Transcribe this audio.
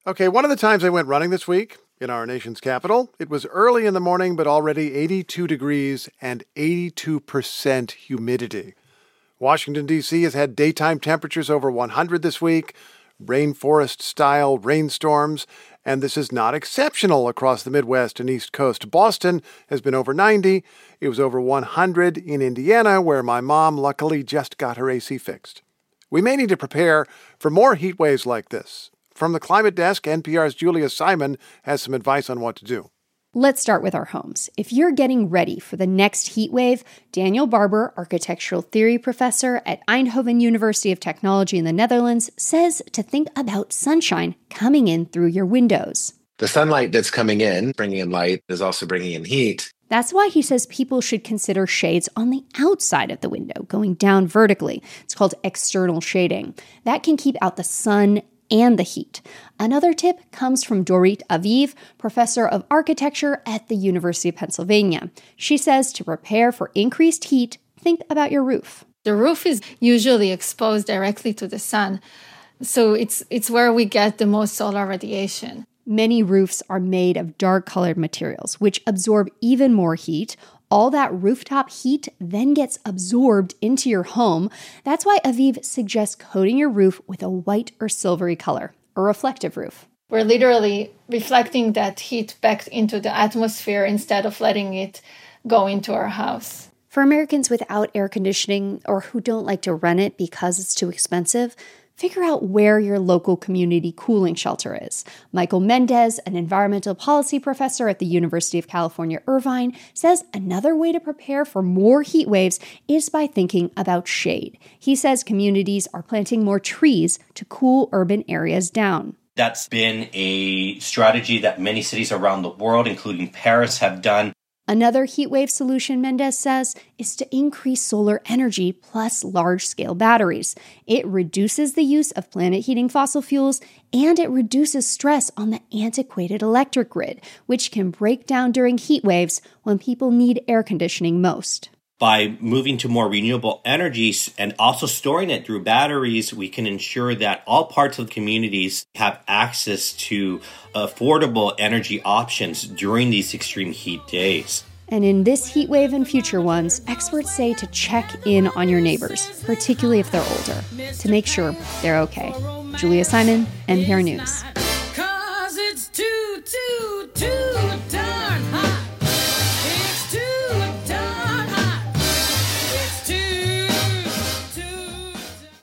Okay, one of the times I went running this week in our nation's capital, it was early in the morning, but already 82 degrees and 82% humidity. Washington, D.C. has had daytime temperatures over 100 this week, rainforest-style rainstorms, and this is not exceptional across the Midwest and East Coast. Boston has been over 90. It was over 100 in Indiana, where my mom luckily just got her AC fixed. We may need to prepare for more heat waves like this. From the Climate Desk, NPR's Julia Simon has some advice on what to do. Let's start with our homes. If you're getting ready for the next heat wave, Daniel Barber, architectural theory professor at Eindhoven University of Technology in the Netherlands, says to think about sunshine coming in through your windows. The sunlight that's coming in, bringing in light, is also bringing in heat. That's why he says people should consider shades on the outside of the window, going down vertically. It's called external shading. That can keep out the sun and the heat. Another tip comes from Dorit Aviv, professor of architecture at the University of Pennsylvania. She says to prepare for increased heat, think about your roof. The roof is usually exposed directly to the sun, so it's where we get the most solar radiation. Many roofs are made of dark-colored materials, which absorb even more heat. All that rooftop heat then gets absorbed into your home. That's why Aviv suggests coating your roof with a white or silvery color, a reflective roof. We're literally reflecting that heat back into the atmosphere instead of letting it go into our house. For Americans without air conditioning or who don't like to rent it because it's too expensive, figure out where your local community cooling shelter is. Michael Mendez, an environmental policy professor at the University of California, Irvine, says another way to prepare for more heat waves is by thinking about shade. He says communities are planting more trees to cool urban areas down. That's been a strategy that many cities around the world, including Paris, have done. Another heatwave solution, Mendez says, is to increase solar energy plus large-scale batteries. It reduces the use of planet-heating fossil fuels, and it reduces stress on the antiquated electric grid, which can break down during heat waves when people need air conditioning most. By moving to more renewable energies and also storing it through batteries, we can ensure that all parts of communities have access to affordable energy options during these extreme heat days. And in this heat wave and future ones, experts say to check in on your neighbors, particularly if they're older, to make sure they're okay. Julia Simon, NPR News.